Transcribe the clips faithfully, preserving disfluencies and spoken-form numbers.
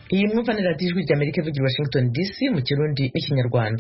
Iyi mwumva ni radiyo ijwi ry'Amerika ivugira i Washington D C mu Kirundi n'Ikinyarwanda.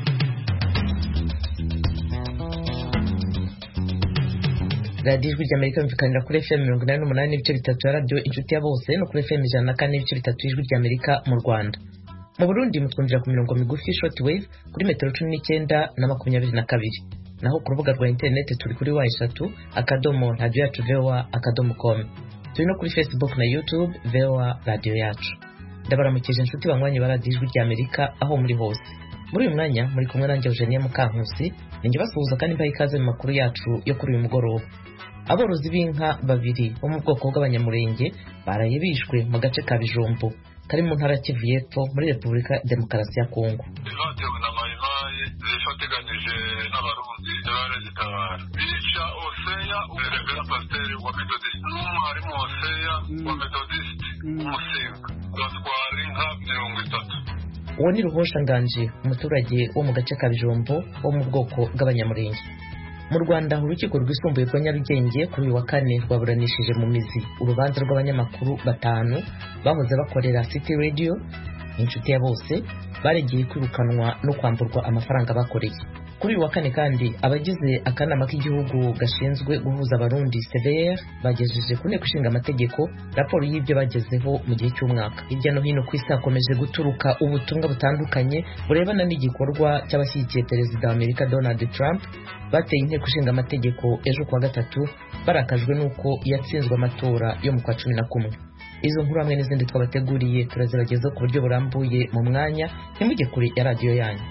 radiyo ijwi ry'Amerika yumvikanira kuri F M mirongo inani n'umunani n'ibice bitatu ya radiyo inshuti ya bose no kuri F M ijana na kane n'ibice bitatu y'ijwi ry'Amerika mu Rwanda. Mu Burundi mutwumvira ku mirongo migufi short wave kuri metero cumi n'icyenda na makumyabiri na kabiri. Naho ku rubuga rwa internet turi kuri wa eshatu akadomo radio yacu V O A akadomo com. Turi no kuri Facebook na YouTube V O A radio yacu. Ndabaramukije inshuti banywanyi ba radiyo ijwi ry'Amerika aho muri hose. Muri uyu mwanya muri kumwe nanjye Eugenie Mukankusi, ninjye basuhuza kandi mbaye ikaze mu makuru yacu yo kuri uyu mugoroba. Aborozi b'inka babiri bo mu bwoko bw'abanyamurenge baraye bishwe mu gace ka Bijombo kari mu ntara Kivu y'Epfo muri Repubulika Demokarasi ya Kongo. Izatewe na mayimayi zifatikanyije n'abarundi barazitabara. Bisha Oseya urebera pasiteri wa Methodist n'umwarimu Oseya wa Methodist umusenga batwara inka mirongo itatu. Uwo ni Ruhosha Nganje, umuturage wo mu gace ka Bijombo wo mu bwoko bw'abanyamurenge. Mu Rwanda urukiko rwisumbuye rwa Nyarugenge kuri uyu wa kane rwaburanishije mu mizi urubanza rw'abanyamakuru batanu bahoze bakorera City Radio inshuti ya bose baregeye kwirukanwa no kwamburwa amafaranga bakoreye. Kuri uyu wa kane kandi abagize akanama k'igihugu gashinzwe guhuza abarundi C V R bagejeje ku nteko ishinga amategeko raporo y'ibyo bagezeho mu gihe cy'umwaka. Hirya no hino ku isi hakomeje guturuka ubutumwa butandukanye burebana n'igikorwa cy'abashyigikiye perezida wa Amerika Donald Trump bateye inteko ishinga amategeko ejo kuwa gatatu barakajwe n'uko yatsinzwe amatora yo mu kwa cumi na kumwe. Izo nkuru hamwe n'izindi twabateguriye turazibageza ku buryo burambuye mu mwanya, ntimujye kure ya radiyo yanyu.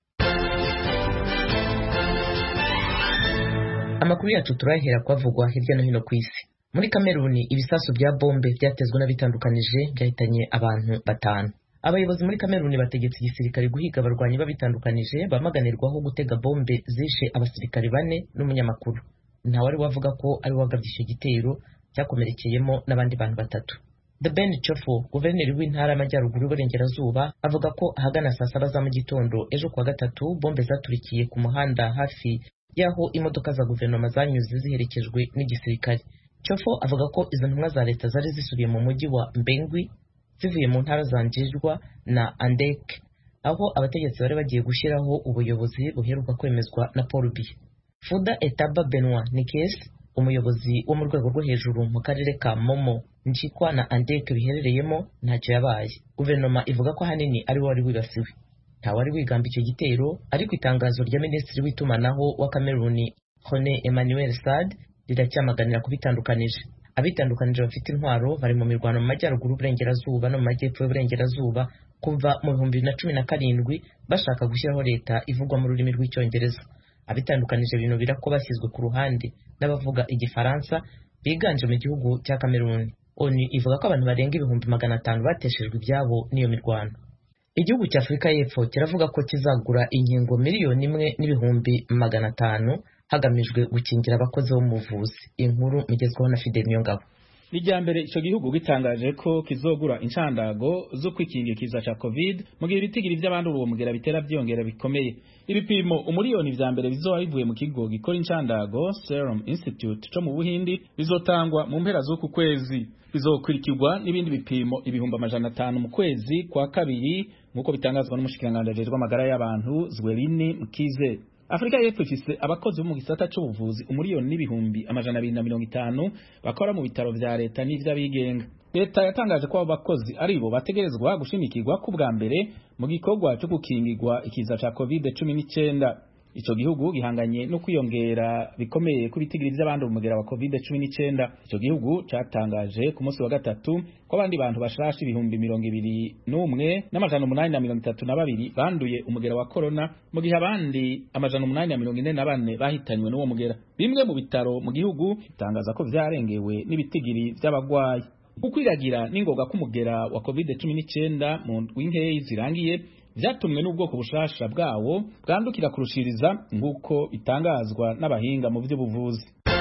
Amakuru yacu turahera kwavugwa hirya no hino ku isi. Muri Kameruni ibisasu bya bombe byatezwe n'abitandukanije byahitanye abantu batanu. Abayobozi muri Kameruni bategetse igisirikare guhiga abarwanyi babitandukanije bamaganirwaho gutega bombe zishe abasirikare bane n'umunyamakuru. Nta wari wavuga ko ari wagabye icyo gitero cyakomerekeyemo n'abandi bantu batatu. The Ben Chofo, guverineri w'intara y'Amajyaruguru y'Uburengerazuba, avuga ko ahagana saa saba za mu gitondo ejo kuwa gatatu bombe zaturikiye ku muhanda hafi yaho imodoka za guverinoma zanyuze ziherekejwe n'igisirikare. Chofo avuga ko izo ntumwa za leta zari zisubiye mu mujyi wa Mbengwi zivuye mu ntara zanjijwa na Andek, aho abategetsi bari bagiye gushyiraho ubuyobozi buheruka kwemezwa na Paul Biya. Fuda Etaba Benoit Nikes, umuyobozi wo mu rwego rwo hejuru mu karere ka Momo Njikwa na Andek biherereyemo, ntacyo yabaye. Guverinoma ivuga ko ahanini ari we wari wibasiwe. Nta wari wigamba icyo gitero, ariko itangazo rya minisitiri w'itumanaho wa Kameruni Hone Emmanuel Sad riracyamaganira kubitandukanije. Abitandukanije bafite intwaro bari mu mirwano mu majyaruguru y'Uburengerazuba no mu majyepfo y'Uburengerazuba kuva mu bihumbi bibiri na cumi na karindwi bashaka gushyiraho leta ivugwa mu rurimi rw'Icyongereza. Abitandukanije binubira ko bashyizwe ku ruhande n'abavuga Igifaransa biganje mu gihugu cya Kameruni. ONU ivuga ko abantu barenga ibihumbi magana atanu bateshejwe ibyabo n'iyo mirwano. Igihugu cya Afurika y'Epfo kiravuga ko kizagura inkingo miliyoni imwe n'ibihumbi magana atanu hagamijwe gukingira abakozi bo mu buvuzi. Inkuru migezweho na Fidel Niyongabo. Ijambere ico gihugu gitangaje ko kizogura incandago zo kwikingikiza ca COVID mu gihe ibitigiri by'abantu uwo mugera bitera byongera bikomeye. Ibipimo umuriyoni vya mbere bizoba bivuye mu kigo gikora incandago Serum Institute cyo mu Buhindi bizotangwa mu mpera z'uku kwezi. Bizokurikirwa n'ibindi bipimo ibihumbi amajana atanu mu kwezi kwa kabiri nkuko bitangazwa n'umushikiranganje ajejwe amagara y'abantu Zwelini Mkize. Afrika y'Epfo ifise abakozi bo mu gisata cy'ubuvuzi umuriyoni n'ibihumbi amajana abiri na mirongo itanu bakora mu bitaro vya leta n'ivy'abigenga. Leta yatangaje ko abo bakozi aribo bategerezwa gushimikirwa ku bwa mbere mu gikorwa cyo gukingirwa ikiza ca COVID cumi n'icyenda. Ico gihugu gihanganye no kwiyongera bikomeye ku bitigiri by'abandi umugera wa COVID cumi n'icyenda. Ico gihugu cyatangaje ku munsi wa gatatu ko abandi bantu bashasha ibihumbi mirongo ibiri n'umwe n'amajana umunani na mirongo itatu na babiri banduye umugera wa corona mu gihe abandi amajana umunani na mirongo ine na bane bahitanywe n'uwo mugera. Bimwe mu bitaro mu gihugu bitangaza ko vyarengewe n'ibitigiri by'abagwayi. Ukwiragira n'ingoga k'umugera wa COVID cumi n'icyenda mu ndwinkeyi zirangiye vyatumwe n'ubwoko bushasha bwawo bwandukira kurushiriza nguko bitangazwa n'abahinga mu by'ubuvuzi.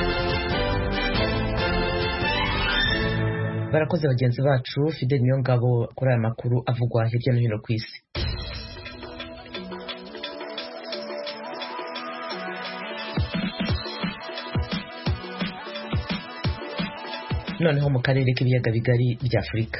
Barakoze bagenzi bacu Fidel Niyongabo kuri aya makuru avugwa hirya no hino ku isi. Noneho mu karere k'ibiyaga bigari bya Afurika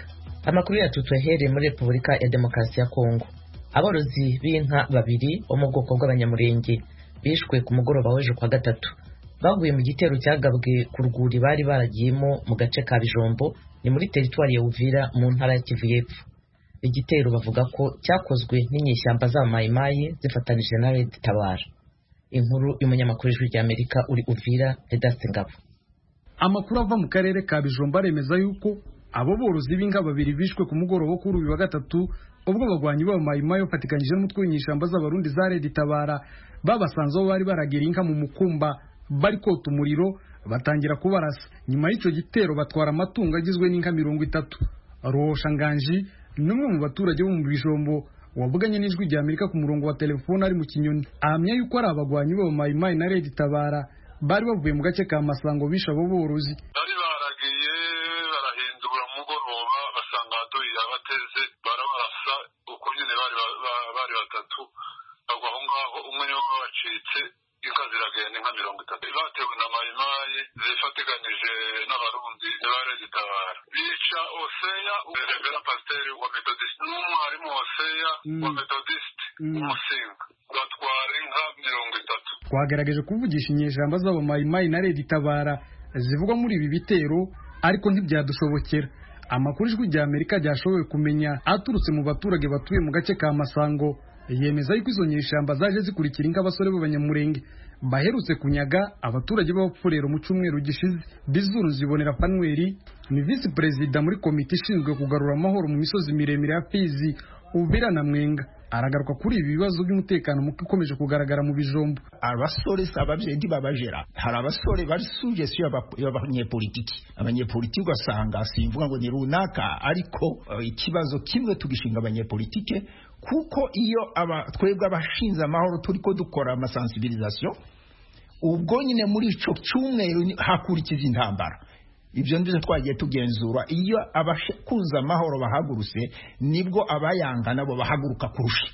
Amakuru yacu tuyahereye muri Repubulika ya Demokarasi ya Kongo. Aborozi b'inka babiri bo mu bwoko bw'abanyamurenge bishwe ku mugoroba w'ejo kwa gatatu. Baguye mu gitero cyagabwe ku rwuri bari baragiyemo mu gace ka Bijombo, ni muri teritwari ya Uvira mu ntara ya Kivu y'Epfo. Igitero bavuga ko cyakozwe n'inyeshyamba za Mayimayi zifatanije na Red Tabara. Inkuru y'umunyamakuru w'Ijwi ry'Amerika uri Uvira, Vedaste Ngabo. Amakuru ava mu karere ka Bijombo aremeza yuko abo borozi b'inka babiri bishwe ku mugoroba kuri uyu wa gatatu ubwo bagwanyi ba Mayimayi bafatikanyije n'umutwe w'inyeshyamba z'abarundi za Red Tabara babasanze aho bari baragira inka mu mukumba bari kota umuriro batangira kubarasa. Nyuma y'icyo gitero batwara amatungo agizwe n'inka mirongo itatu. Roshanganji n'umwe mu baturage bo mu Bijombo wavuganye n'Ijwi ry'Amerika ku murongo wa telefone ari mu Kinyoni ahamya yuko ari abagwanyi ba Mayimayi na Red Tabara bari bavuye mu gace ka Masango bisha abo borozi. Bari baragiye barahindura mugoroba basanga adoyi abateze barabarasa uko nyine bari bari batatu bagwa aho ngaho umwe niwe wacitse inka ziragenda inka mirongo itatu batewe na Mayimayi zifatikanyije n'abarundi ba Red Tabara bica Oseya Revera Pasteur wa Methodist n'umwarimu Oseya wa Methodist umusinga batwara inka mirongo itatu. Twagerageje kuvugisha inyeshyamba z'abo Mayimayi na Red Tabara zivugwa muri ibi bitero ariko ntibyadushobokera. Amakuru Ijwi ry'Amerika ryashoboye kumenya aturutse mu baturage batuye mu gace ka Masango yemeza yuko izo nyeshyamba zaje zikurikira inka abasore b'abanyamurenge baherutse kunyaga abaturage b'abapfurero mu cyumweru gishize. Bizuru Zibonera Panweri ni vice president muri komite ishinzwe kugarura amahoro mu misozi miremire ya Fizi, Uvira na Mwenga. Aragaruka kuri ibi bibazo by'umutekano muke ukomeje kugaragara mu Bijombo. Abasore sababyendi babajera hari abasore bari suje si y'abanyepolitiki abanyepolitiki ugasanga simvuga ngo ni runaka ariko uh, ikibazo kimwe tugishinga abanyepolitike kuko iyo aba twebwe abashinze amahoro turiko dukora amasensibilisation ubwo nyine muri ico cyumweru hakurikiza intambara. Ibyo ndetse twagiye tugenzura iyo abakunza amahoro bahagurutse nibwo abayanga nabo bahaguruka kurusha.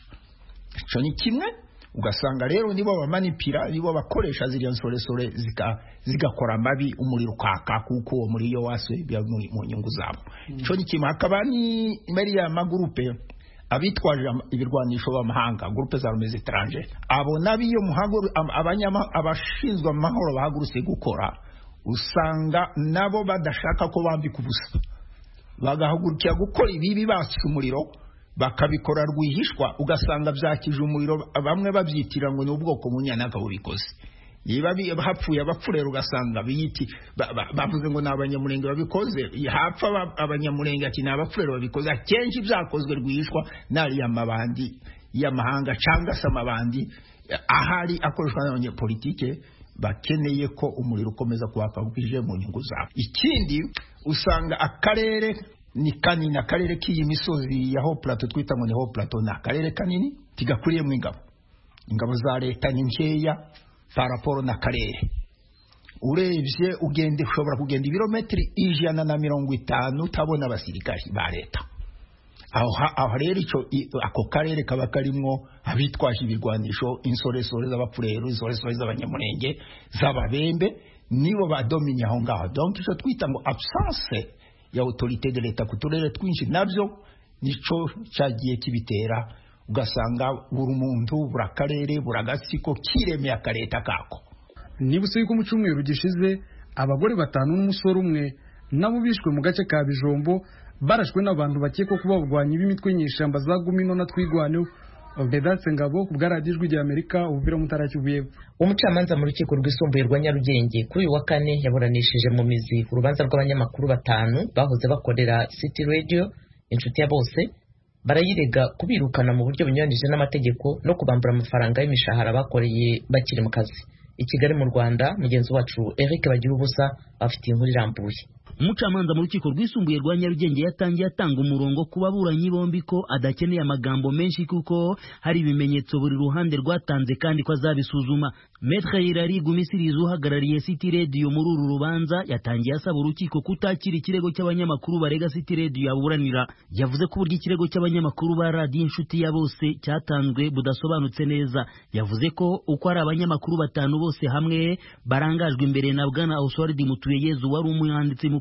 Ico ni kimwe ugasanga rero nibo bamanipira nibo bakoresha ziriya nsoresore zika zigakora mabi umuriro kaka kuko uwo muri yo waswe bya mu nyungu zabo. Ico ni kimwe hakaba ni Maria magurupe abitwaje ibirwanisho b'amahanga groupe za armées étrangères abo nabiyo muhaguru abanyama abashinzwe amahoro bahagurutse gukora usanga nabo badashaka ko bambika ubusa bagahugurukira gukora ibibi basi umuriro bakabikora rwihishwa ugasanga byakije umuriro bamwe babyitira ngo ni ubwoko munyanaka bubikoze yiba hapfuye abapfurero ugasanga biyiti bavuze ngo nabanyamurenge babikoze hapfa abanyamurenge ati nabapfurero babikoze akenshi byakozwe rwihishwa nari yamabandi y'amahanga cyangwa se amabandi ahari akoreshwa n'abanyepolitike bakeneye ko umuriro ukomeza kwaka bwije mu nyungu zabo. Ikindi usanga akarere ni kanini akarere k'iyi misozi ya ho plateau twita ngo ni ho plateau na akarere kanini tigakuriye mu ingabo ingabo za leta ni nkeya paraporo na karere urebye ugende ushobora kugenda ibirometri ijana na mirongo itanu utabona abasirikari ba leta aho aho rero ico ako karere kaba karimwo abitwaje ibirwanisho insoresore z'abapfurero insoresore z'abanyamurenge z'ababembe nibo badominya aho ngaho. Donc ico twita ngo absence ya autorité de l'État ku turere twinshi nabyo nico cyagiye kibitera ugasanga buri muntu burakarere buragatsiko kiremeye akareta kako. Nibuse yuko mu cyumweru gishize abagore batanu n'umusore umwe nabo bishwe mu gace ka Bijombo barashwe n'abantu bakeka ko babwanye b'imitwe nyishamba za Gumino na Twigwaneho. Vedaste Ngabo ku bwaradijwe rya Amerika Uvira Mutara Kivu y'Epfo. Umucamanza mu rukiko rwisumbuye rwa Nyarugenge kuri uyu wa kane yaburanishije mu mizi urubanza rw'abanyamakuru batanu bahoze bakorera City Radio inshuti ya bose barayirega kubirukana mu buryo bunyuranije n'amategeko no kubambura amafaranga y'imishahara bakoreye bakiri mu kazi. I Kigali mu Rwanda mugenzi wacu Eric Bagirubusa afite inkuru irambuye. Umucamanza mu rukiko rwisumbuye rwa Nyarugenge yatangiye atanga umurongo ku baburanyi bombi ko adakeneye amagambo menshi kuko hari ibimenyetso buri ruhande rwatanze kandi ko azabisuzuma. Maître Irari Gumisiriza uhagarariye City Radio muri uru rubanza yatangiye asaba urukiko kutakira ikirego cy'abanyamakuru barega City Radio yaburanira. Yavuze ko buryo ikirego cy'abanyamakuru ba radio inshuti ya bose cyatanzwe budasobanutse neza. Yavuze ko uko ari abanyamakuru batanu bose hamwe barangajwe imbere na Bwana Oswald Mutuyeyezu wari umwanditsi mukuru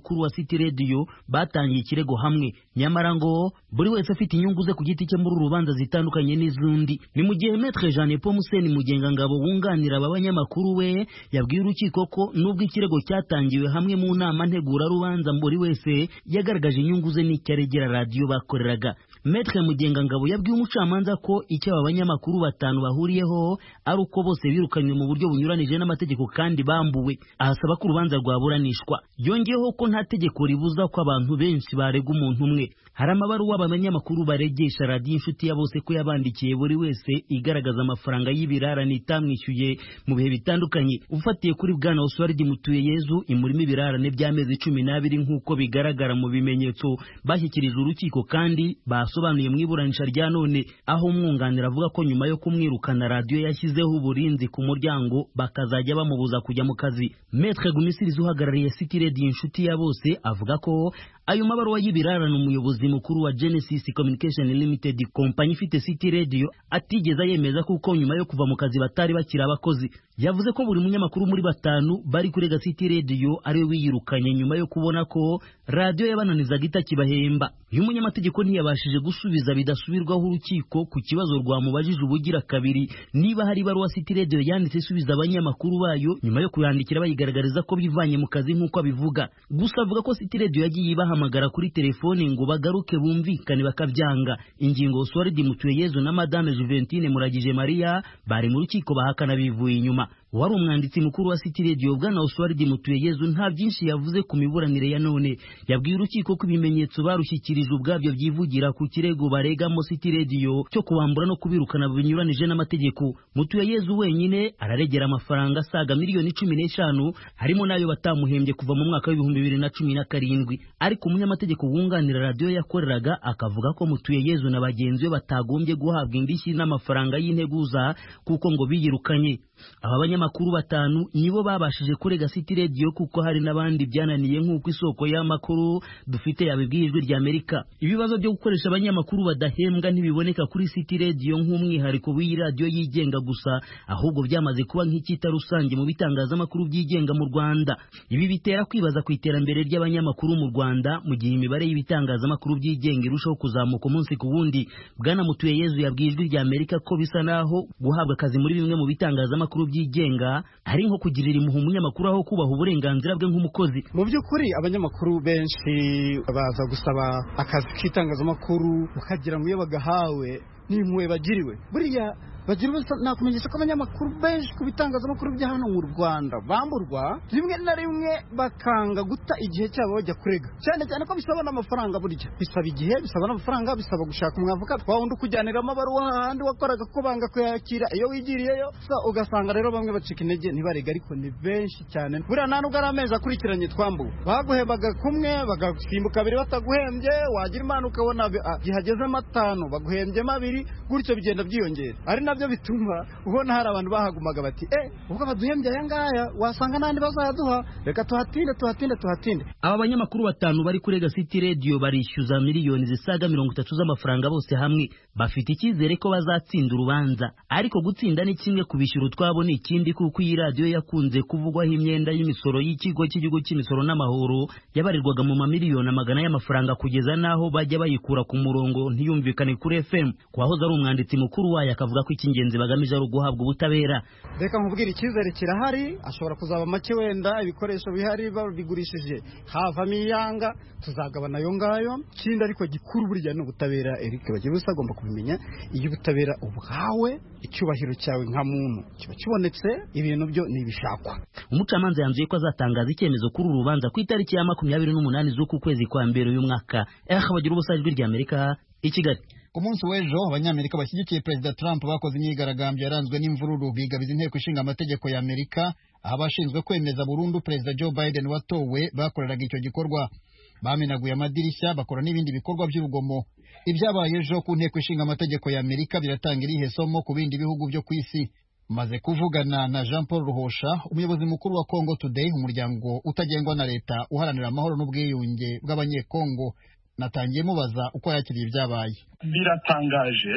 mukuru wa City Radio batangiye ikirego hamwe, nyamara ngo buri wese afite inyungu ze ku giti cye muri urubanza zitandukanye n'izundi. Ni mu gihe Maître Jean Paul Museni Mugengangabo wunganira aba banyamakuru we yabwiye urukiko ko nubwo ikirego cyatangiwe hamwe mu nama ntegura rubanza, buri wese yagaragaje inyungu ze n'icyaregera radio bakoreraga. Maître Mugengangabo yabwiye umucamanza ko icyo aba banyamakuru batanu bahuriyeho ari uko bose birukanywe mu buryo bunyuranije n'amategeko kandi bambuwe, ahasaba ko urubanza rwaburanishwa. Yongeyeho ko nta tegeko ribuza ko abantu benshi barega umuntu umwe. Hari amabaruwa abanyamakuru baregesha radio Inshuti ya Bose ko yabandikiye buri wese igaragaza amafaranga y'ibirarane itamwishyuye mu bihe bitandukanye. Ufatiye kuri Bwana Oswald Mutuyeyezu, imurimo ibirarane by'amezi cumi n'abiri nk'uko bigaragara mu bimenyetso bashyikirije urukiko kandi basobanuye mu iburanisha rya none, aho umwunganira avuga ko nyuma yo kumwirukana radio yashyizeho uburinzi ku muryango bakazajya bamubuza kujya mu kazi. Maître Gumisirizi uhagarariye City Radio Inshuti ya Bose avuga ko ayo mabaruwa y'ibirarane umuyobozi mukuru wa Genesis Communication Limited, kompanyi ifite City Radio, atigeze yemeza kuko nyuma yo kuva mu kazi batari bakira abakozi. Yavuze ko buri munyamakuru muri batanu bari kurega City Radio ari we wiyirukanye nyuma yo kubona ko radio yabananizaga itakibahemba. Uyu munyamategeko ntiyabashije gusubiza bidasubirwaho urukiko ku kibazo rwamubajije ubugira kabiri niba hari baruwa City Radio yanditse isubiza abanyamakuru bayo nyuma yo kuyandikira bayigaragariza ko bivanye mu kazi nk'uko abivuga. Gusa avuga ko City Radio yagiye ibahamagara kuri telefone ngo bagaruke bumvikane bakabyanga. Ingingo Oswald Mutuyeyezu na Madame Juventine Muragije Maria bari mu rukiko bahakana bivuye inyuma. Wari umwanditsi mukuru wa City Radio Bwana Oswald Mutuyeyezu nta byinshi yavuze ku miburanire ya none. Yabwiye urukiko ko ibimenyetso barushyikirije ubwabyo byivugira ku kirego baregamo City Radio cyo kubambura no kubirukana binyuranije n'amategeko. Mutuyeyezu wenyine araregera amafaranga asaga miliyoni cumi n'eshanu harimo nayo batamuhembye kuva mu mwaka w'ibihumbi bibiri na cumi na karindwi. Ariko umunyamategeko wunganira radio yakoreraga akavuga ko Mutuyeyezu na bagenzi be batagombye guhabwa indishyi n'amafaranga y'integuza kuko ngo biyirukanye. Aba banyamakuru batanu nibo babashije kurega City Radio kuko hari n'abandi byananiye nk'uko isoko y'amakuru dufite yabibwirijwe rya Amerika. Ibibazo byo gukoresha abanyamakuru badahembwa ntibiboneka kuri City Radio nk'umwihariko w'iyi radio yigenga gusa, ahubwo byamaze kuba nk'ikita rusange mu bitangazamakuru byigenga mu Rwanda. Ibi bitera kwibaza ku iterambere ry'abanyamakuru mu Rwanda mu gihe imibare y'ibitangazamakuru byigenga irushaho kuzamuka umunsi ku wundi. Bwana Mutuyeyezu yabwirijwe rya Amerika ko bisa naho guhabwa akazi muri bimwe mu bitangazamakuru makuru byigenga ari nko kugirira impuhwe umunyamakuru aho kubaha uburenganzira bwe nk'umukozi. Mu by'ukuri abanyamakuru benshi baza gusaba akazi k'itangazamakuru ukagira ngo iyo bagahawe n'impuhwe bagiriwe. Buriya bagira nakumenyesha ko abanyamakuru benshi ku bitangazamakuru bya hano mu Rwanda bamburwa rimwe na rimwe bakanga guta igihe cyabo bajya kurega, cyane cyane ko bisaba n'amafaranga. Burya bisaba igihe, bisaba n'amafaranga, bisaba gushaka umwavoka twawundi kujyanira amabaruwa handi wakoraga ko banga kuyakira iyo wigiriyeyo. So ugasanga rero bamwe bacika intege ntibarega, ariko ni benshi cyane. Buriya nta nubwo ari amezi akurikiranye twambuwe, baguhebaga kumwe bagasimbuka kabiri bataguhembye, wagira imana ukabona gihageze matanu baguhembye mabiri, gutyo bigenda byiyongera. Ari nabyo bituma ubona hari abantu bahagumaga bati eh ubwo baduhembye aya ngaya wasanga nandi bazaduha, reka tuhatinde tuhatinde tuhatinde. Aba banyamakuru batanu bari kurega City Radio barishyuza miliyoni zisaga mirongo itatu z'amafaranga bose hamwe. Bafite icyizere ko bazatsinda urubanza, ariko gutsinda ni kimwe, kubishyura utwabo ni ikindi, kuko iyi radio yakunze kuvugwaho imyenda y'imisoro y'ikigo cy'igihugu cy'imisoro n'amahoro yabarirwaga mu mamiliyoni amagana y'amafaranga kugeza naho bajya bayikura ku murongo ntiyumvikane kuri F M. Kwahoze ari umwanditsi mukuru wayo akavuga ko icy'ingenzi bagamije ari uguhabwa ubutabera. Reka nkubwira icyizere kirahari, ashobora kuzaba make wenda ibikoresho bihari babigurishije havamo iyanga tuzagabana yo ngayo. Kindi ariko gikuru burya no ubutabera. Eric bagiye usagomba kubimenya, iyo ubutabera ubwawe icyubahiro cyawe nka muntu kiba kibonetse, ibintu byo nibishakwa. Umucamanza yanzuye ko azatangaza icyemezo kuri urubanza ku itariki ya makumyabiri n'umunani z'uku kwezi kwa mbere uyu mwaka. Eh bagira ubusajwi rya Amerika i Kigali. Ku munsi w'ejo abanyamerika bashyigikiye Perezida Trump bakoze imyigaragambyo yaranzwe n'imvururu bigabiza inteko ishinga amategeko ya Amerika, aho abashinzwe kwemeza burundu Perezida Joe Biden watowe bakoreraga icyo gikorwa. Bamenaguye amadirishya, bakora n'ibindi bikorwa by'urugomo. Ibyabaye ejo ku nteko ishinga amategeko ya Amerika biratanga irihe somo ku bindi bihugu byo ku isi? Maze kuvugana na Jean Paul Ruhosha, umuyobozi mukuru wa Congo Today, umuryango utagengwa na leta uharanira amahoro n'ubwiyunge bw'abanyekongo. Natangiye mubaza uko yakiriye ibyabaye. Biratangaje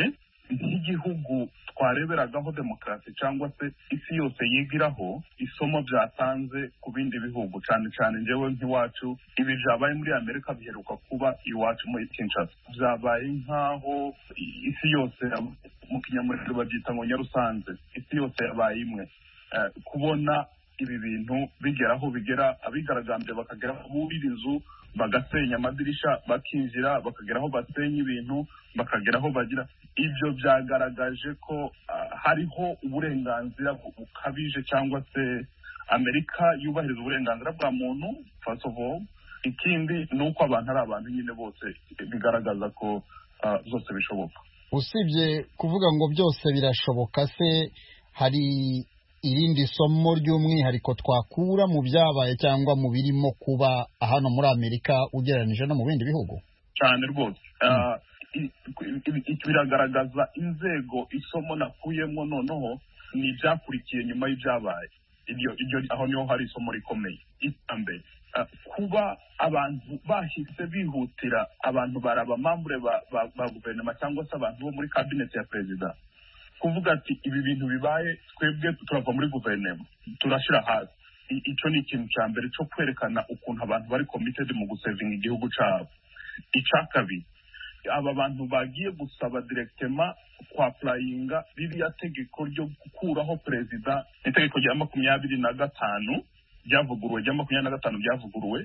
nk'igihugu twareberagaho demokarasi cyangwa se isi yose yigiraho isomo byatanze ku bindi bihugu, cyane cyane njyewe nk'iwacu ibi byabaye muri Amerika biheruka kuba iwacu muri Kinshasa. Byabaye nk'aho isi yose mu kinyamurenge babyita ngo nyarusanze, isi yose yabaye imwe. Kubona ibi bintu bigeraho bigera abigaragambye bakageraho burira inzu bagasenya amadirisha bakinjira, bakageraho basenya ibintu bakageraho bagira, ibyo byagaragaje ko uh, hariho uburenganzira bukabije cyangwa se Amerika yubahiriza uburenganzira bwa muntu first of all. Ikindi ni uko abantu ari abantu nyine bose bigaragaza ko uh, zose bishoboka. Usibye kuvuga ngo byose birashoboka, se hari irindi somo ry'umwihariko twakura mu byabaye cyangwa mu birimo kuba hano muri Amerika ugereranije no mu bindi bihugu? Cyane rwose. Biragaragaza inzego isomo nakuyemo noneho ni ibyakurikiye nyuma y'ibyabaye. Ibyo ibyo aho niho hari isomo rikomeye. Itambe kuba abantu bahise bihutira, abantu baraba mambure ba, ba, ba guverinoma cyangwa se abantu bo muri cabinet ya perezida kuvuga ati ibi bintu bibaye twebwe turava muri guverinoma turashira hasi. Icyo ni ikintu cya mbere cyo kwerekana ukuntu abantu bari committed mu gusevinga igihugu cyabo. Icya kabiri, aba bantu bagiye gusaba directement kwa playinga ririya tegeko ryo gukuraho perezida, itegeko rya makumyabiri na gatanu ryavuguruwe rya makumyabiri na gatanu ryavuguruwe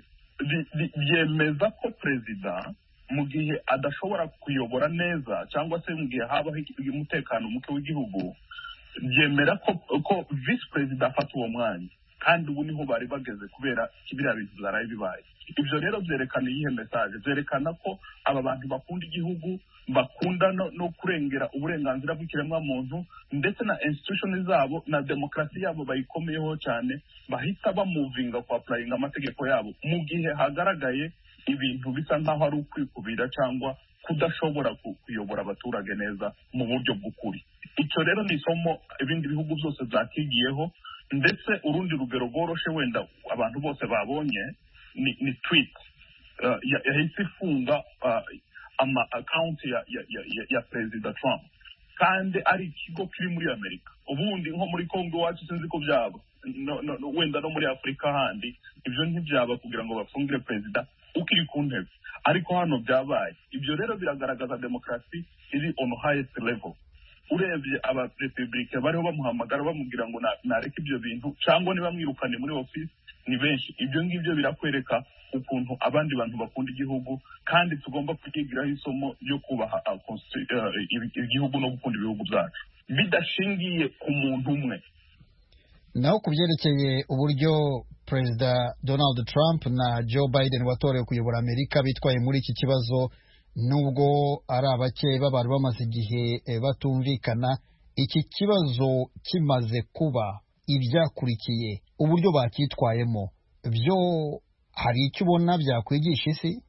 ryemeza ko perezida mu gihe adashobora kuyobora neza cyangwa se mu gihe habaho umutekano muke w'igihugu, ryemera ko ko vice perezida afata uwo mwanya, kandi ubu niho bari bageze kubera kibiriya bintu byaraye bibaye. Ibyo rero byerekana iyihe message? Byerekana ko aba bantu bakunda igihugu, bakunda no, no kurengera uburenganzira bw'ikiremwa muntu, ndetse na institution zabo na demokrasi yabo bayikomeyeho cyane, bahita bamuvinga kwa applying amategeko yabo mu gihe hagaragaye ibintu bisa nkaho ari ukwikubira cyangwa kudashobora kuyobora abaturage neza mu buryo bw'ukuri. Icyo rero ni isomo ibindi bihugu byose byakigiyeho, ndetse urundi rugero rworoshe wenda abantu bose babonye ni, ni tweet uh, yahise ifunga uh, ama account ya, ya, ya, ya Perezida Trump, kandi ari ikigo kiri muri Amerika. Ubundi nko muri Congo wacu sinzi ko byaba no, no, no, wenda no muri Afrika handi ibyo ntibyaba kugira ngo bafungire perezida ukiri ku ntebe, ariko hano byabaye. Ibyo rero biragaragaza demokrasi iri on highest level. Urebye aba republike bariho bamuhamagara bamubwira ngo nareke ibyo bintu cyangwa niba mwirukane muri office ni benshi. Ibyo ngibyo birakwereka ukuntu abandi bantu bakunda igihugu, kandi tugomba kugigiraho isomo ryo kubaha igihugu no gukunda ibihugu byacu bidashingiye ku muntu umwe. Naho kubyerekeye uburyo Perezida Donald Trump na Joe Biden watorewe kuyobora Amerika bitwaye muri iki kibazo, nubwo ari abake bari bamaze igihe batumvikana, iki kibazo kimaze kuba, ibyakurikiye uburyo bakitwayemo byo hari icyo ubona byakwigisha isi?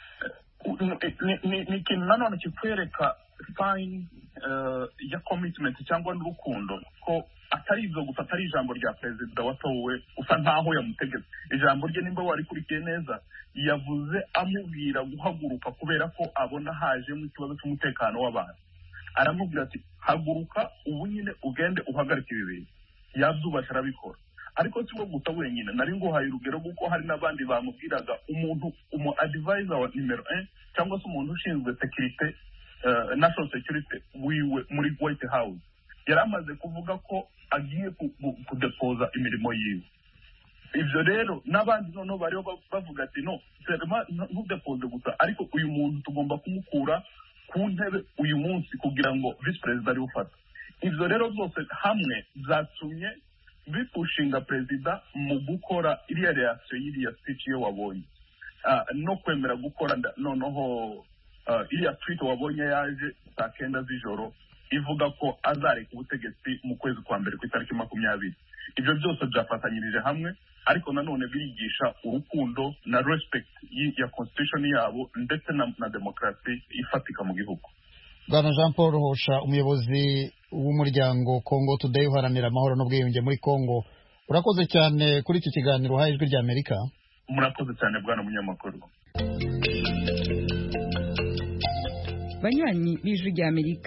Ni ikintu nanone kikwereka sign ya commitment cyangwa n'urukundo ko atari ibyo gusa, atari ijambo rya perezida watowe usa nkaho yamutegetse. Ijambo rye nimba warikurikiye neza, yavuze amubwira guhaguruka kubera ko abona haje mu kibazo cy'umutekano w'abantu. Aramubwira ati haguruka ubu nyine ugende uhagarike ibi bintu. Yabyubasha arabikora, ariko si bwo gusa wenyine. Nari nguhaye urugero kuko hari n'abandi bamubwiraga, umuntu umu advisor wa nimero un cyangwa se umuntu ushinzwe security, uh, national security wiwe muri White House, yaramaze kuvuga ko agiye kudepoza imirimo yiwe. Ibyo rero n'abandi noneho bariho bavuga ati no serema ntudepoze gusa, ariko uyu muntu tugomba kumukura ku ntebe uyu munsi kugira ngo vice president ari ufata. Ibyo rero byose hamwe byatumye bipushinga perezida mu gukora iriya reaction y'iriya speech yo wabonye, uh, no kwemera gukora noneho uh, iriya tweet wabonye yaje saa kenda z'ijoro ivuga ko azareka ubutegetsi mu kwezi kwa mbere ku itariki makumyabiri. Ibyo byose byafatanyirije hamwe, ariko nanone birigisha urukundo na respect ya constitution yabo ndetse na, na demokrasi ifatika mu gihugu. Bwana Jean Paul Hosha, umuyobozi w'umuryango Congo Today uharanira amahoro n'ubwiyunge muri Congo, urakoze cyane kuri iki kiganiro uhaye Ijwi ry'Amerika. Murakoze cyane bwana munyamakuru. Banywanyi b'Ijwi ry'Amerika,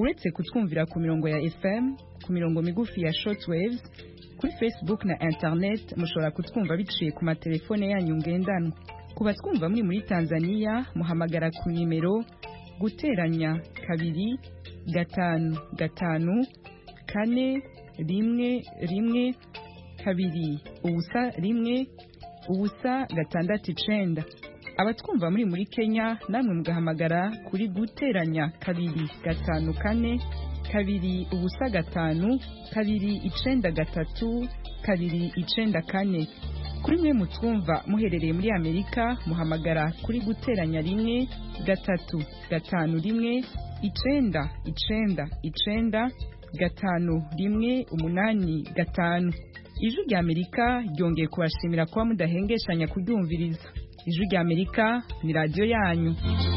uretse kutwumvira ku mirongo ya F M, ku mirongo migufi ya shortwaves, kuri Facebook na internet mushobora kutwumva biciye ku matelefone yanyu ngendanwa. Ku batwumva muri muri Tanzania muhamagara ku nimero guteranya kabiri gatanu gatanu kane rimwe rimwe kabiri ubusa rimwe ubusa gatandatu icenda. Abatwumva muri muri Kenya namwe mugahamagara kuri guteranya kabiri gatanu kane kabiri ubusa gatanu kabiri icenda gatatu kabiri icenda kane. Kuri mwe mutwumva muherereye muri Amerika muhamagara kuri guteranya rimwe gatatu gatanu rimwe icenda icenda icenda gatanu rimwe umunani gatanu. Ijwi rya Amerika ryongeye kubashimira kuba mudahengeshanya kuryumviriza. Ijwi rya Amerika ni radio yanyu.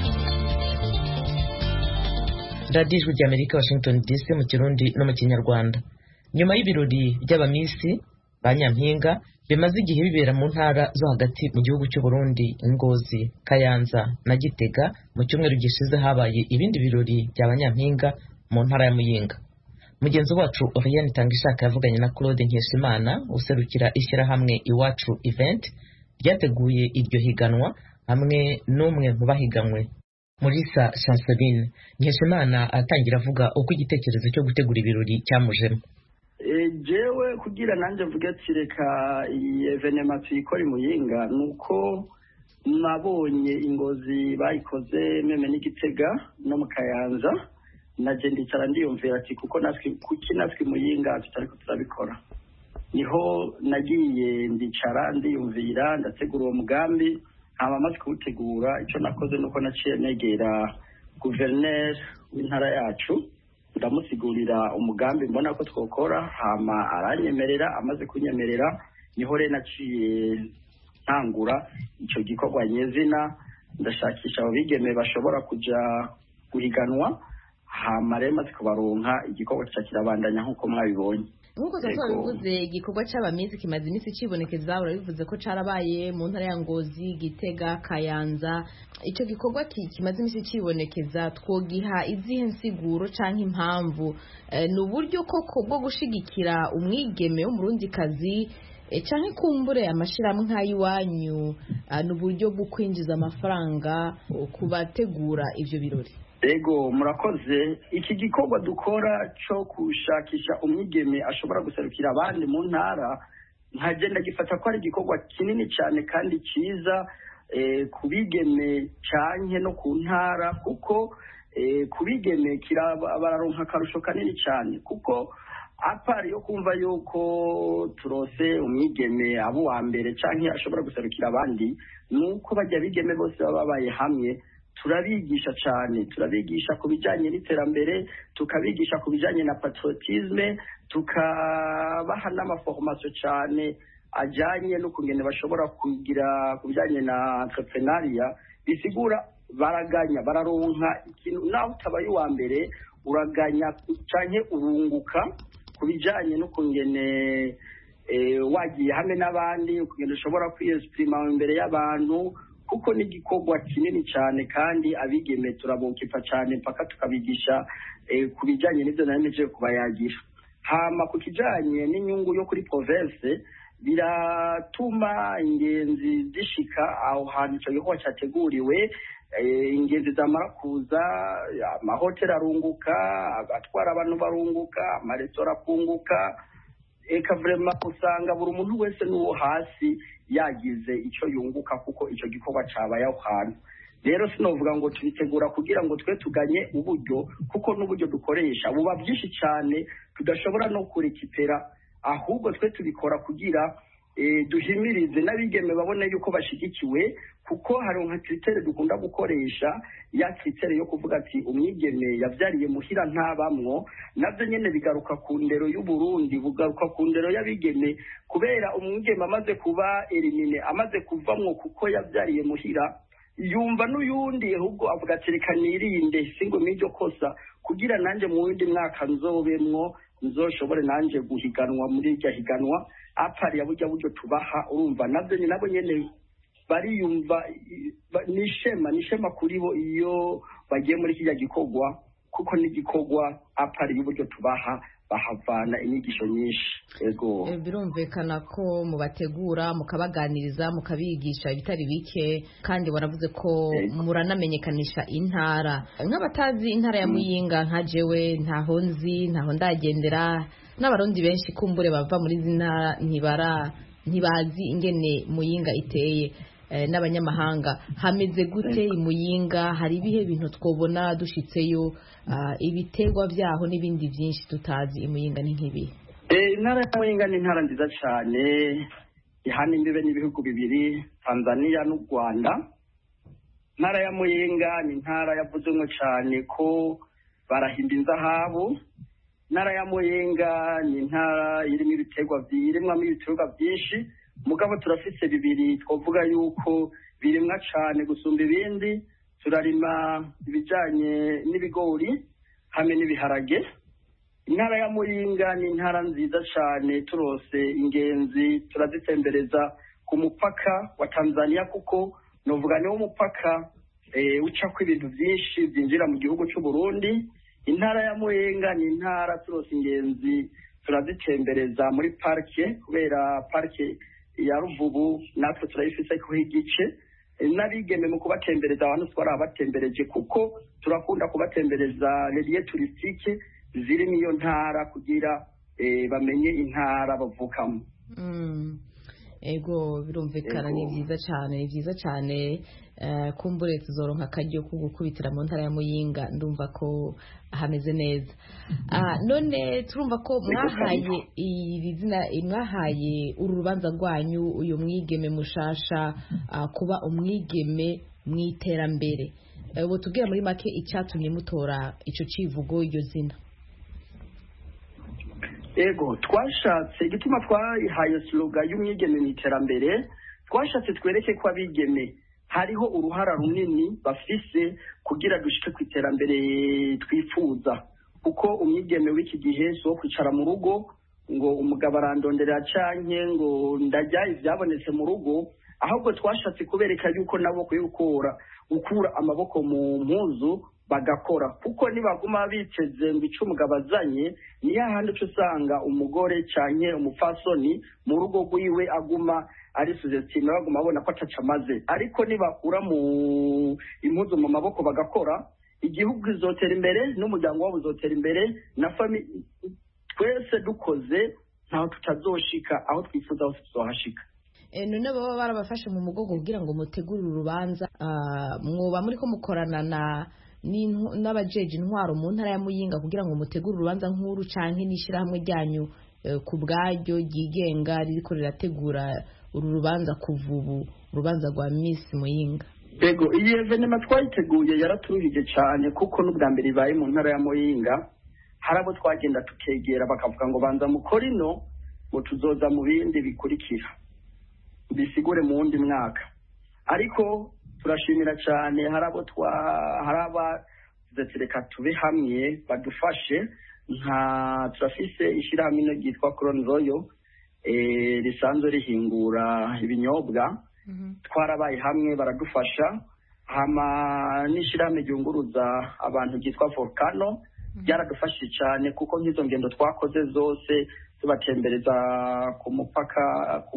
Radio Ijwi rya Amerika, Washington D C mu Kirundi no mu Kinyarwanda. Nyuma y'ibirori by'abamisi ba Nyampinga bimaze igihe bibera mu ntara zo hagati mu gihugu cy'u Burundi, Ngozi, Kayanza na Gitega, mu cyumweru gishize habaye ibindi birori by'abanyampinga mu ntara ya Muyinga. Mugenzi wacu Oriane Tangishaka yavuganye na Claude Nkeshimana userukira ishyirahamwe Iwacu Event ryateguye iryo higanwa hamwe n'umwe mu bahiganwe, Mulisa Chanceline. Nkeshimana atangira avuga uko igitekerezo cyo gutegura ibirori cyamujemo. Jewe kugira nanje mvuge ati reka iyi evenement tuyikora i Muyinga nuko nabonye Ingozi bayikoze meme n'Igitega no mu Kayanza, naje ndicara ndiyumvira ati kuko natwe kuki natwe Muyinga tutariko turabikora. Niho nagiye ndicara ndiyumvira ndategura uwo mugambi, hama maze kuwutegura icyo nakoze nuko naciye negera gouverneur w'intara yacu ndamusigurira umugambi mbona ko twokora, hama aranyemerera. Amaze kunyemerera niho rero naciye ntangura icyo gikorwa nyezina, ndashakisha abo bigeme bashobora kuja guhiganwa, hama rero maze kubaronka igikorwa kirabandanya nk'uko mwabibonye. Nkuko sasa bivuze igikorwa cy'abamisi kimaze iminsi cibonekeza, urabivuze ko carabaye mu ntara ya Ngozi, Gitega, Kayanza. Ico gikorwa kimaze iminsi cibonekeza, twogiha izihe nsiguro canke impamvu? E, n'uburyo koko bwo gushigikira umwigeme w'umurundi kazi e, canke kumbure amashiramwe nk'ayiwanyu, n'uburyo bwo kwinjiza amafaranga kubategura ivyo birori? Ego murakoze. Iki gikorwa dukora cyo kushakisha umwigeme ashobora guserukira abandi mu ntara, nkagenda gifata ko ari igikorwa kinini cyane kandi cyiza e, kubigeme cyane no ku ntara, kuko e, kubigeme kirabararonka akarusho kanini cyane, kuko apari yo kumva yuko turose umwigeme abo wa mbere cyane ashobora guserukira abandi, nuko bajya bigeme bose babaye hamwe turabigisha cyane, turabigisha ku bijyanye n'iterambere, tukabigisha ku bijyanye na patriotisme, tukabaha n'amaformation cyane ajyanye no kungene bashobora kugira ku bijyanye na entrepreneuria. Bisigura baraganya, bararonka ikintu, naho utabaye uwa mbere uraganya cyane urunguka ku bijyanye no kungene e, wagiye hamwe n'abandi, ukungene ushobora kwiyesprima imbere y'abantu, kuko ni gikorwa kinini cyane kandi abigeme turabokipa cyane mpaka tukabigisha e, ku bijyanye n'ibyo naremeje kubayagira. Hama ku kijyanye n'inyungu yo kuri province, biratuma ingenzi zishika aho hantu icyo gikorwa cyateguriwe. E, ingenzi zamara kuza amahoteli arunguka, abatwara abantu barunguka, amaresitora akunguka, eka vrema usanga buri muntu wese n'uwo hasi yagize icyo yunguka, kuko icyo gikorwa cyabaye aho hantu. Rero sinovuga ngo tubitegura kugira ngo twe tuganye uburyo, kuko n'uburyo dukoresha buba byinshi cyane tudashobora no kurekipera, ahubwo twe tubikora kugira e, duhimirize n'abigeme babone yuko bashigikiwe, kuko hari nka kritere dukunda gukoresha, ya kritere yo kuvuga ati umwigeme yavyariye muhira ntabamwo. Navyo nyene bigaruka ku ndero y'u Burundi, bugaruka ku ndero y'abigeme, kubera umwigeme amaze kuba elimine, amaze kuvamwo kuko yavyariye muhira, yumva n'uyundi ahubwo avuga ati reka nirinde singo n'iryo kosa, kugira nanje mu windi mwaka nzobemwo, nzoshobore nanje guhiganwa muri iryo higanwa. Apari ya burya buryo tubaha, urumva navyo nyene nabo nyene bariyumva nishema nishema kuri bo iyo bagiye muri kijya gikorwa, kuko n'igikorwa apari y'uburyo tubaha bahavana inyigisho nyinshi. Ego birumvikana ko mubategura mukabaganiriza mukabigisha ibitari bike, kandi waravuze ko muranamenyekanisha intara. Nk'abatazi intara ya Muyinga nka jewe ntaho nzi ntaho ndagendera, n'abarundi benshi kumbure bava muri zina ntibara ntibazi ingene Muyinga iteye, n'abanyamahanga hameze gute Muyinga, hari ibihe bintu twobona dushitseyo, ibitegwa byaho n'ibindi byinshi tutazi Muyinga ni nk'ibi? Intara ya Muyinga ni intara nziza cyane ihana imbibe n'ibihugu bibiri, Tanzania n'u Rwanda. Intara ya Muyinga ni intara yavuzwe cyane ko barahimba inzahabu. Intara ya Muyinga ni intara irimo ibitegwa byiremwamo ibiterwa byinshi, mugabo turafise bibiri twavuga yuko birimwa cyane gusumba ibindi. Turarima ibijanye n'ibigori hamwe n'ibiharage. Intara ya Muyinga ni intara nziza cyane, turose ingenzi turazitembereza ku mupaka wa Tanzania, kuko novuga ni wo mupaka e, uca ko ibintu byinshi byinjira mu gihugu cy'u Burundi. Intara ya Muyinga ni intara turose ingenzi turazitembereza muri parke, kubera parke ya Ruvubu natwe turayifise ko igice, n'abigeme mu kubatembereza abantu twarabatembereje, kuko turakunda kubatembereza reliye touristique ziri mu iyo ntara kugira e, bamenye intara bavukamo. Mm. Ego birumvikana ni byiza cyane ni byiza cyane. Uh, kumbure tuzoronka akaryo ko gukubitira mu ntara ya Muyinga, ndumva ko hameze neza. Uh, none turumva ko mwahaye iri zina mwahaye uru rubanza rwanyu uyu mwigeme mushasha, uh, kuba umwigeme mwiterambere. Ubu uh, tubwira muri make icyatumye mutora ico civugo iryo zina. Ego twashatse igituma twahaye slogan y'umwigeme mwiterambere, twashatse twereke ko abigeme hariho uruhara runini bafise kugira dushike ku iterambere twifuza, kuko umwigeme w'iki gihe so kwicara mu rugo ngo umugabo arandonderera canke ngo ndajya ivyabonetse mu rugo, ahubwo twashatse kubereka yuko nabo kuyukura ukura amaboko mu mpuzu bagakora, kuko nibaguma biteze ngo ico umugabo azanye ni yahandi cyo usanga umugore canke umupfasoni mu rugo rwiwe aguma ari suggestion baguma abona ko ataca amaze. Ariko nibakura mu impuzu mu maboko bagakora, igihugu izotera imbere n'umuryango wabo uzotera imbere na family, twese dukoze ntaho tutazoshika aho twifuza aho tuzohashika. E, none baba barabafashe mu mugogo kugira ngo mutegure urubanza, uh, mwoba muri ko mukorana na n'abajeje intwaro mu ntara ya Muyinga kugira ngo mutegure urubanza nkuru canke n'ishirahamwe ryanyu uh, ku bwaryo ryigenga ririko rirategura uru rubanza kuvubu urubanza rwa Miss Muyinga? Ego iyi evenement twayiteguye yaraturuhije cyane, kuko n'ubwa mbere ibaye mu ntara ya Muyinga harabo twagenda tukegera bakavuga ngo banza mukora ino ngo tuzoza mu bindi bikurikira bisigure mu wundi mwaka. Ariko turashimira cyane harabo twa haraba zetereka tube hamwe badufashe, nka turafise ishirahamwe no gitwa Crown Royal eh risanzwe rihingura ibinyobwa. Mm-hmm. Twarabaye hamwe baradufasha, hama n'ishirahamwe ryunguruza abantu gitwa Volcano byaradufashije cyane, kuko nk'izo ngendo twakoze zose tubatembereza ku mupaka ku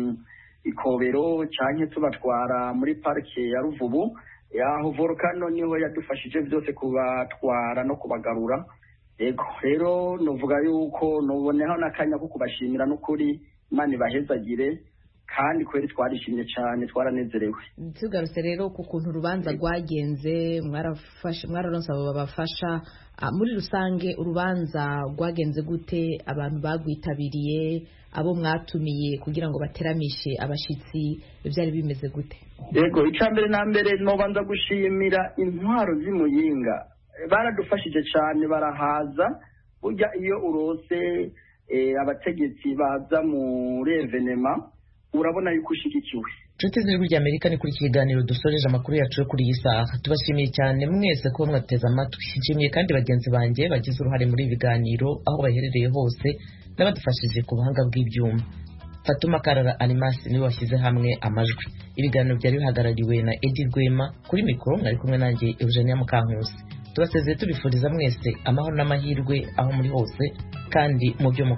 Ikobero canke tubatwara muri parke ya Ruvubu, yaho Volcano niho yadufashije byose kubatwara no kubagarura. Ego rero novuga yuko noboneho nakanya ko kubashimira n'ukuri Imana ibahezagire, kandi kweri twarishimye cyane twaranezerewe. Tugarutse rero ku kuntu urubanza rwagenze, mwarafashe mwararonse abo babafasha, muri rusange urubanza rwagenze gute? Abantu bagwitabiriye, abo mwatumiye kugira ngo bateramishe abashitsi, byari bimeze gute? Yego icambere na mbere no banza gushimira intwaro z'Imuyinga, baradufashije cyane barahaza. Burya iyo urose e, abategetsi baza muri evenement urabona yuko ushigikiwe. Nshuti z'ijwi ry'Amerika, ni kuri kiganiro dusoreje amakuru yacu yo kuri iyi saha. Tubashimiye cyane mwese ko mwateze amatwi. Nshimiye kandi bagenzi banjye bagize uruhare muri ibi biganiro aho baherereye hose n'abadufashije ku buhanga bw'ibyuma. Fatuma Karara Animasi niwe washyize hamwe amajwi. Ibiganiro byari bihagarariwe na Edi Rwema, kuri mikoro mwari kumwe nanjye Eugenia Mukankusi. tubasezeye tubifuriza mwese amahoro n'amahirwe aho muri hose kandi mu byo